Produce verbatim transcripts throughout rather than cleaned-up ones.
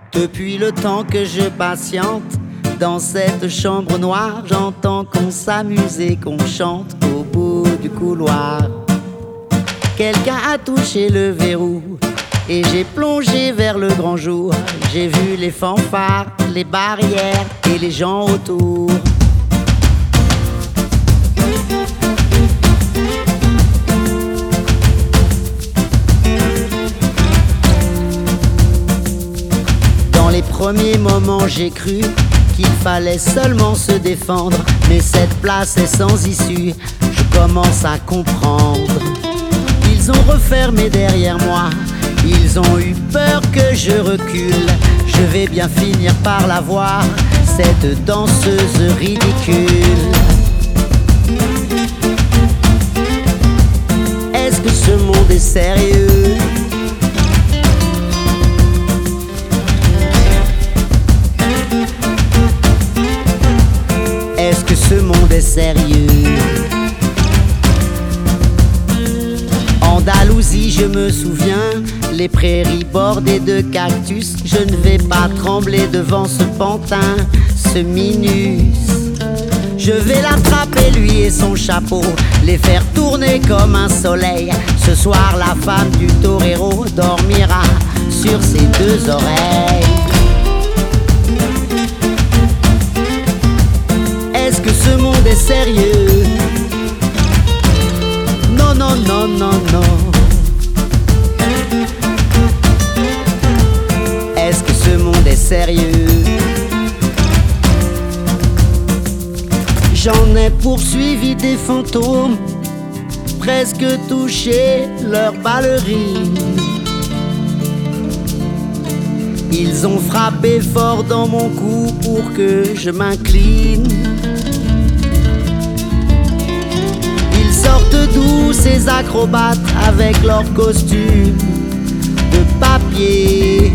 Depuis le temps que je patiente dans cette chambre noire, j'entends qu'on s'amuse et qu'on chante au bout du couloir. Quelqu'un a touché le verrou et j'ai plongé vers le grand jour. J'ai vu les fanfares, les barrières et les gens autour. Dans les premiers moments, j'ai cru qu'il fallait seulement se défendre, mais cette place est sans issue, je commence à comprendre. Ils ont refermé derrière moi, ils ont eu peur que je recule. Je vais bien finir par la voir, cette danseuse ridicule. Est-ce que ce monde est sérieux? Est-ce que ce monde est sérieux? Andalousie, je me souviens, les prairies bordées de cactus. Je ne vais pas trembler devant ce pantin, ce minus. Je vais l'attraper, lui et son chapeau, les faire tourner comme un soleil. Ce soir, la femme du torero dormira sur ses deux oreilles. Est-ce que ce monde est sérieux? Non, non, non, non, non. Est-ce que ce monde est sérieux? J'en ai poursuivi des fantômes, presque touché leurs ballerines. Ils ont frappé fort dans mon cou pour que je m'incline. Ils sortent d'où ces acrobates avec leurs costumes de papier?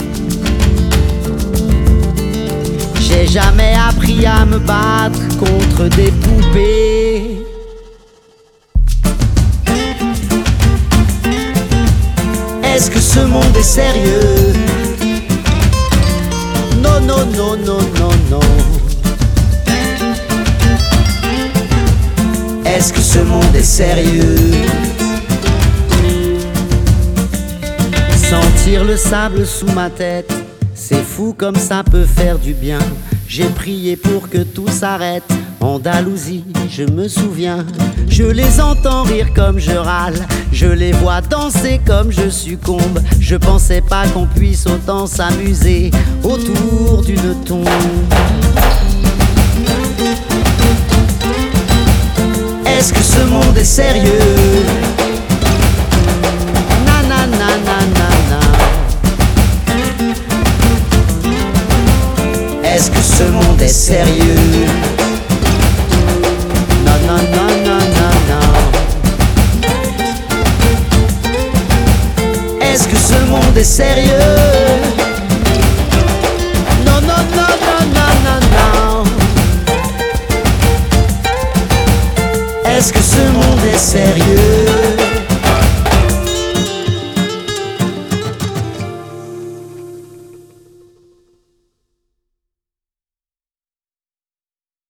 J'ai jamais appris à me battre contre des poupées. Est-ce que ce monde est sérieux? Non, non, non, non, non, non. Est-ce que ce monde est sérieux? Sentir le sable sous ma tête, c'est fou comme ça peut faire du bien. J'ai prié pour que tout s'arrête. Andalousie, je me souviens. Je les entends rire comme je râle, je les vois danser comme je succombe. Je pensais pas qu'on puisse autant s'amuser autour d'une tombe. Est-ce que ce monde est sérieux? Na na na na na na. Est-ce que ce monde est sérieux? Non, non, non, non, non, non. Est-ce que ce monde est sérieux? Non, non, non, non, non, non, non. Est-ce que ce monde est sérieux?